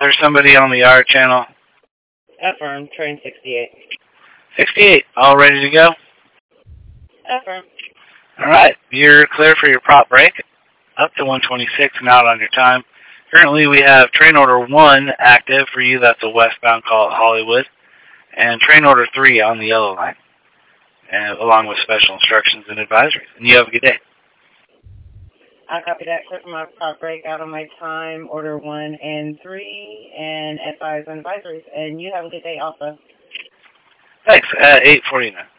there's somebody on the R channel. Affirm, train 68. 68, all ready to go? Affirm. Alright, you're clear for your prop break. Up to 126 and out on your time. Currently we have train order 1 active for you. That's a westbound call at Hollywood. And train order 3 on the yellow line. And along with special instructions and advisories. And you have a good day. I copy that. Clear for my prop break out on my time, order 1 and 3, and advise and advisories. And you have a good day also. Thanks. 8:49.